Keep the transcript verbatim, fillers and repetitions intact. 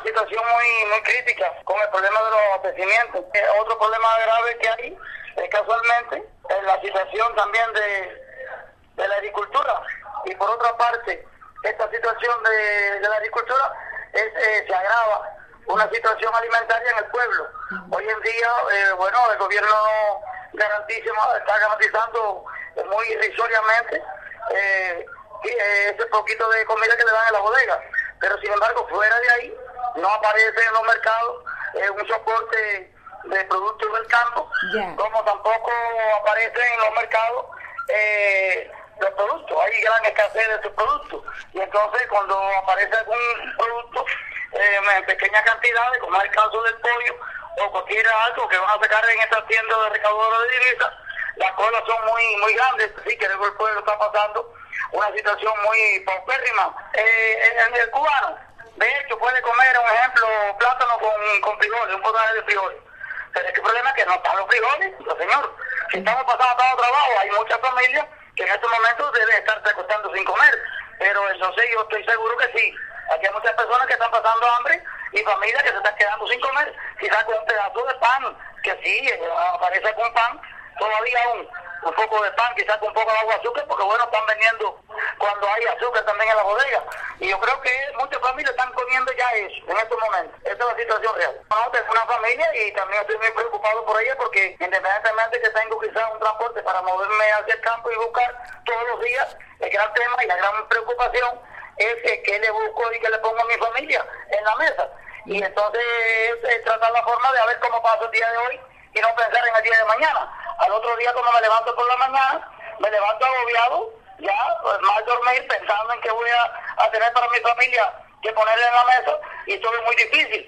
situación muy muy crítica con el problema de los abastecimientos. Eh, otro problema grave que hay es casualmente es la situación también de, de la agricultura. Y por otra parte, esta situación de, de la agricultura es, eh, se agrava una situación alimentaria en el pueblo. Hoy en día, eh, bueno, el gobierno garantiza, está garantizando eh, muy irrisoriamente eh, ese poquito de comida que le dan en la bodega. Pero sin embargo, fuera de ahí, no aparece en los mercados eh, un soporte de productos del campo, yeah. como tampoco aparece en los mercados eh, los productos. Hay gran escasez de estos productos. Y entonces, cuando aparece algún producto eh, en pequeñas cantidades, como es el caso del pollo, o cualquier algo que van a sacar en estas tiendas de recaudadora de divisas, las colas son muy muy grandes. Así que el pueblo está pasando una situación muy paupérrima. Eh, en el cubano, de hecho, puede comer, un ejemplo, plátano con, con frijoles, un potaje de frijoles. Pero es que el problema es que no están los frijoles, no, señor. Si estamos pasando todo trabajo, hay muchas familias que en estos momentos deben estarse acostando sin comer. Pero entonces yo estoy seguro que sí. Aquí hay muchas personas que están pasando hambre y familias que se están quedando sin comer, quizás con un pedazo de pan, que sí, eh, aparece con pan, todavía un, un poco de pan, quizás con un poco de agua de azúcar, porque bueno, están vendiendo cuando hay azúcar también en la bodega. Y yo creo que muchas familias están comiendo ya eso en estos momentos. Esa es la situación real. No, tengo una familia y también estoy muy preocupado por ella, porque independientemente que tengo quizás un transporte para moverme hacia el campo y buscar todos los días, el gran tema y la gran preocupación es eh, que le busco y que le pongo a mi familia en la mesa. Y entonces eh, tratar la forma de a ver cómo paso el día de hoy y no pensar en el día de mañana. Al otro día, cuando me levanto por la mañana, me levanto agobiado, ya, pues, mal dormir, pensando en que voy a, a tener para mi familia que ponerle en la mesa, y todo es muy difícil.